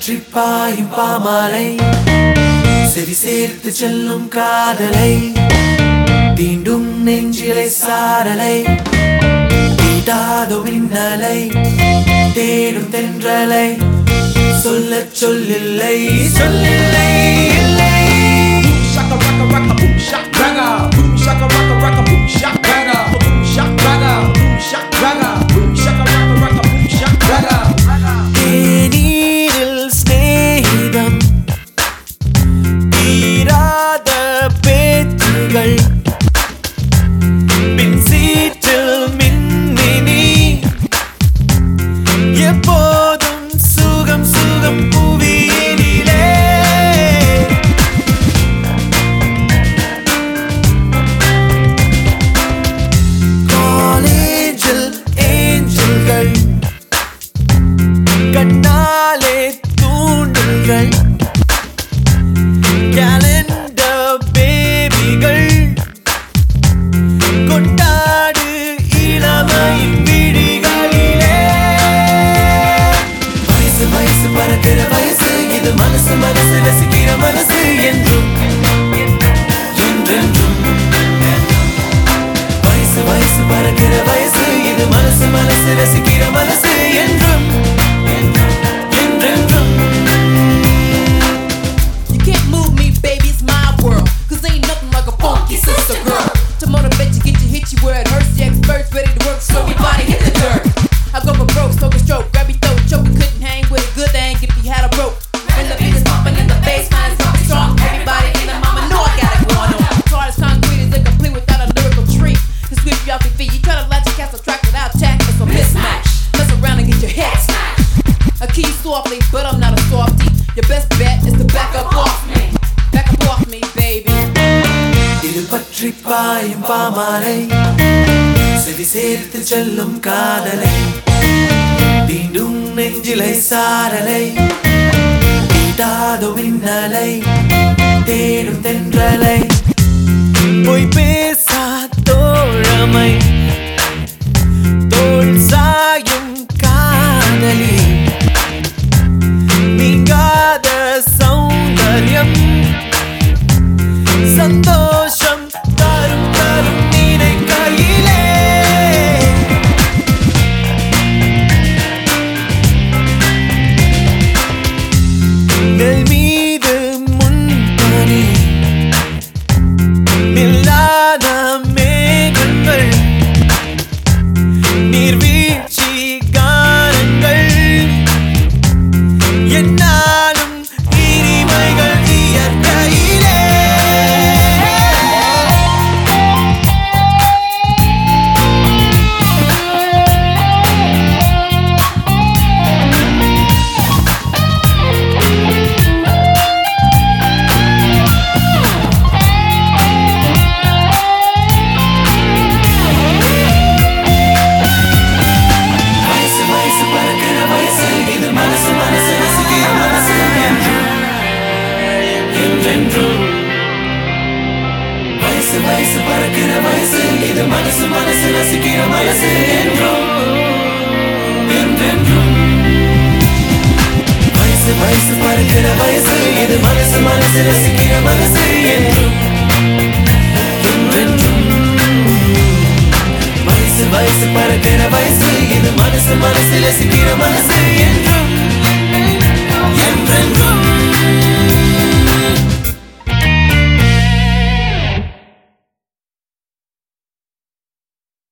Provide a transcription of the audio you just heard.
பற்றி பாயும் பாமாலை செவி சேர்த்து செல்லும் காதலை தீண்டும் நெஞ்சிலை சாரலை தீட்டாதோ மின்னலை தேடும் தென்றலை சொல்லச் சொல்லில்லை சொல்லில்லை இல்லை. Shaka raka raka boom shaka raga boom shaka raka raka boom shaka raga boom shaka raga boom shaka raga boom shaka raka raka boom shaka raga. தேநீரில் ஸ்நேகிதம் தீராத பேச்சுகள் பின் சீற்றில் மின்மினி எப்போதும் சுகம் சுகம் புவியினிலே. காலேஜில் ஏஞ்சல்கள் கண்ணாலே தூண்டல்கள் கேலண்டர் பேபிகள் கொண்டாடு இளமையின் விடிகளிலே. வயசு வயசு பறக்கிற வயசு இது மனசு மனசு ரசிக்கிற மனசு என்றும் என்றென்றும். வயசு வயசு பறக்கிற வயசு இது மனசு மனசு ரசிக்கிற மனசு என்றும் என்றென்றும். You can't move me, baby, it's my world. Cause ain't nothing like a funky sister girl. To motivate you, get you, hit you where it hurts. The experts ready to work, so everybody hit the dirt. I go for broke, stroke a stroke, grab your throat, choke. You couldn't hang with a good thing if you had a rope. And the beat is pumping and the bass line is pumping strong. Everybody in the mama know I got it going on. As hard as concrete is incomplete without a lyrical treat. To sweep you off your feet, you try to latch your castle track without tact. It's a mismatch. Mess around and get your head smashed. I key softly, but I'm not a softie. Your best bet is to back up off me. Back up off me, baby. இது பற்றி பாயும் பாமாலை செவி சேர்த்து செல்லும் காதலை தீண்டும் நெஞ்சிலை சாரலை தீட்டாதோ மின்னலை தேடும் தென்றலை பொய் பேசா தோழமை தோள் சாயும் காதலி நீங்காத சௌந்தர்யம் சந்தோஷம் தரும் தரும் நினைக்கையிலே. நெல் மீது முன்பனி நில்லாத மேகங்கள் நீர்வீழ்ச்சி கானங்கள் என்னாலும் இனிமைகள் இயற்கையிலே. வயசு பறக்கிற வயசு இது மனசு மனசு ரசிக்கிற மனசு என்றும் என்றென்றும். வயசு வயசு பறக்கிற வயசு இது மனசு மனசு ரசிக்கிற மனசு என்றும் என்றென்றும். வயசு வயசு பறக்கிற வயசு இது மனசு மனசு ரசிக்கிற மனசு என்றும்.